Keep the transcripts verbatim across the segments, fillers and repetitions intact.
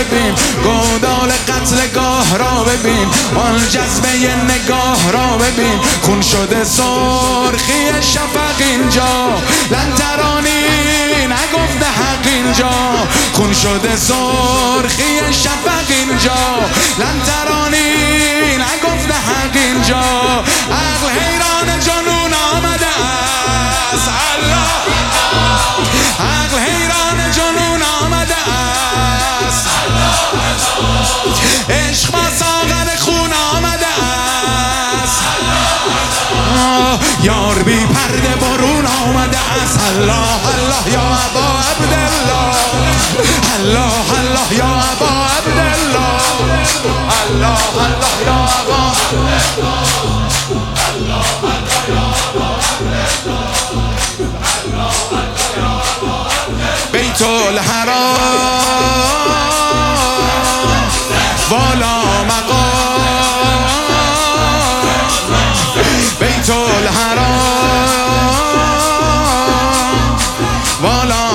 ببین، گودال قتلگاه را ببین، آن جذبه نگاه را ببین، خون شده سرخی شفق اینجا، لن ترانی نگفته حق اینجا، خون شده سرخی شفق اینجا، لن ترانی نگفته حق اینجا، عقل حیران جنون آمده است، الله عقل حیران جنون آمده است، عشق با ساغر خون آمده است، یار بی پرده برون آمده است، الله الله یا ابا عبدالله، الله الله یا ابا عبدالله، الله الله یا ابا عبدالله، الله الله یا ابا عبدالله، الله الله یا ابا عبدالله. بیت الحرام والا مقام، بیت الحرام والا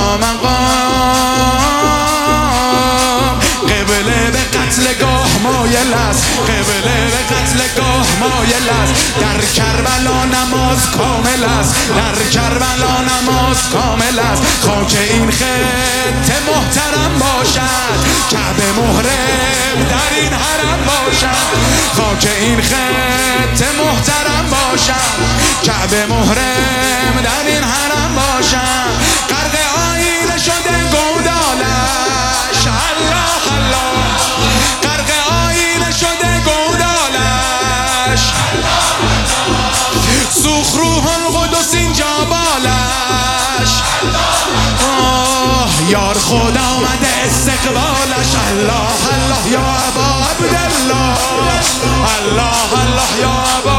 مقام، قبله به قتلگاه مایل است، قبله به قتلگاه مایل است، در کربلا نماز کامل است، در کربلا نماز کامل است، خاک این خطه محترم باشد، کعبه محرم در این حرم باشد، خاک این خطه محترم باشد، کعبه محرم در این حرم باشد، غرق آینه شده گودالش، الله الله غرق آینه شده گودالش، سوخ روح القدس اینجا بالش، آه یار خدا آمده استقبالش، الله الله یا ابا عبدالله، الله الله یا ابا